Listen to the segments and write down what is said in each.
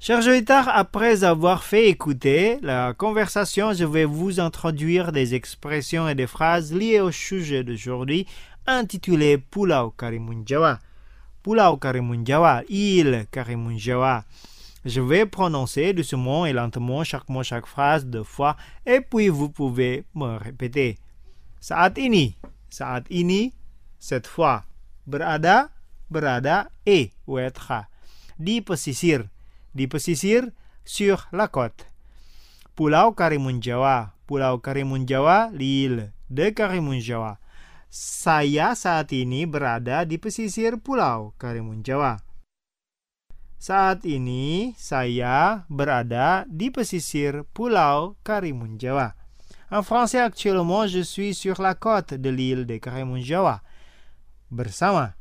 Chers auditeurs, après avoir fait écouter la conversation, je vais vous introduire des expressions et des phrases liées au sujet d'aujourd'hui intitulé Pulau Karimun Jawa. Pulau Karimun Jawa, île Karimun Jawa. Je vais prononcer doucement et lentement chaque mot, chaque phrase 2 fois et puis vous pouvez me répéter. Saat ini, cette fois. Berada et ou être. Di pesisir sur la côte. Pulau Karimun Jawa, l'île de Karimun Jawa. Saya saat ini berada di pesisir Pulau Karimun Jawa. Saat ini saya berada di pesisir Pulau Karimun Jawa. En français, actuellement, je suis sur la côte de l'île de Karimun Jawa. Bersama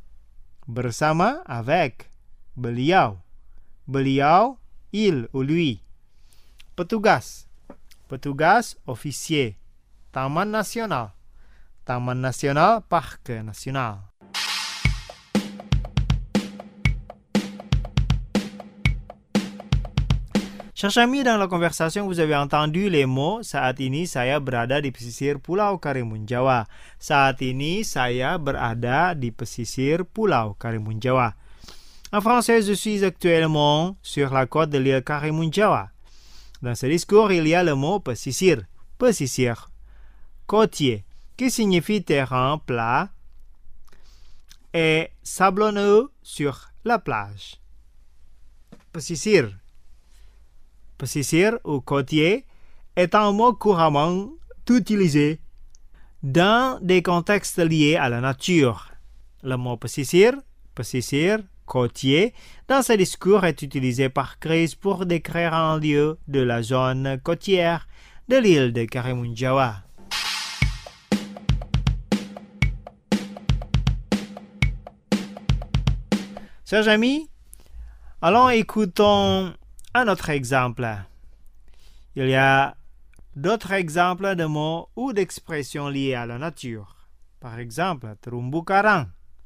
avec. Beliau, il ou lui. Petugas, officier. Taman nasional, parc national. Chers amis, dans la conversation, vous avez entendu les mots saat ini saya berada di pesisir Pulau Karimun Jawa. Saat ini saya berada di pesisir Pulau Karimun Jawa. En français, je suis actuellement sur la côte de l'île Karimun Jawa. Dans ce discours, il y a le mot pesisir, côtier, qui signifie terrain plat et sablonneux sur la plage. Pesisir ou côtier est un mot couramment utilisé dans des contextes liés à la nature. Le mot pesisir, côtier, dans ce discours est utilisé par Chris pour décrire un lieu de la zone côtière de l'île de Karimun Jawa. Chers amis, allons écoutons un autre exemple. Il y a d'autres exemples de mots ou d'expressions liées à la nature. Par exemple, terumbu karang,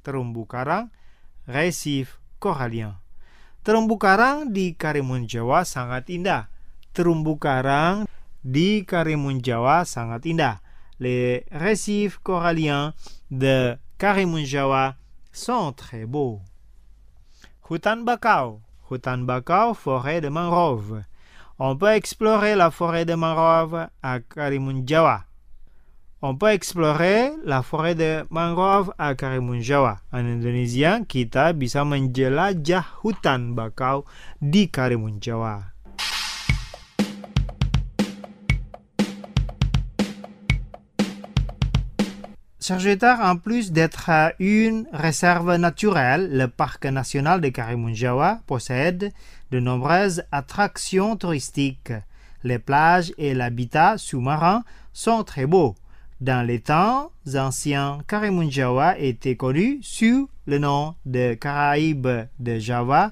récif corallien. Terumbu karang di Karimun Jawa sangat indah. Les récifs coralliens de Karimun Jawa sont très beaux. Hutan bakau, forêt de mangrove. On peut explorer la forêt de mangrove à Karimun Jawa. En Indonesia, kita bisa menjelajah hutan bakau di Karimun Jawa. Sergetar, en plus d'être une réserve naturelle, le parc national de Karimun Jawa possède de nombreuses attractions touristiques. Les plages et l'habitat sous-marin sont très beaux. Dans les temps anciens, Karimun Jawa était connu sous le nom de Caraïbes de Java.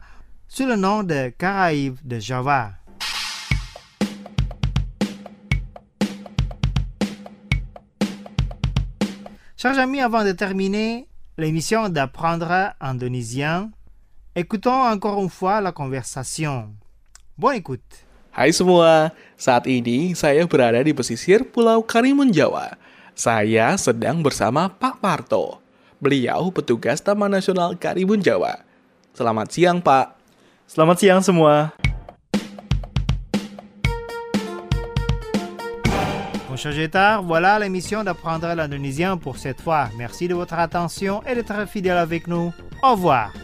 Chers amis, avant de terminer l'émission d'apprendre indonésien, écoutons encore une fois la conversation. Bonne écoute. Hai semua, saat ini saya berada di pesisir Pulau Karimun Jawa. Saya sedang bersama Pak Parto. Beliau petugas Taman Nasional Karimun Jawa. Selamat siang, Pak. Selamat siang semua. Mon cher Jetar, voilà l'émission d'apprendre l'indonésien pour cette fois. Merci de votre attention et d'être fidèle avec nous. Au revoir.